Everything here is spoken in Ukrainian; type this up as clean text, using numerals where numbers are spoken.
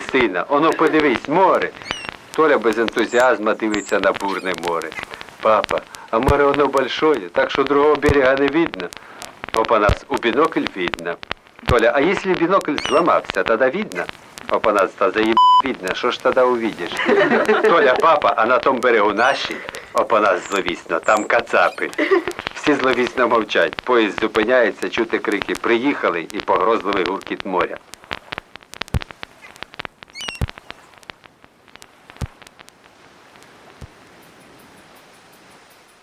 сина, оно подивись, море. Толя без ентузіазму дивиться на бурне море. Папа, а море оно большое, так что другого берега не видно. Опанас, у бинокль видно. Толя, а если бинокль сломался, тогда видно? Опанас, та заеб видно, что ж тогда увидишь? Толя, папа, а на том берегу наші? Опанас зловісно, там кацапи. Всі зловісно мовчать, поїзд зупиняється, чути крики «Приїхали» і погрозливий гуркіт моря.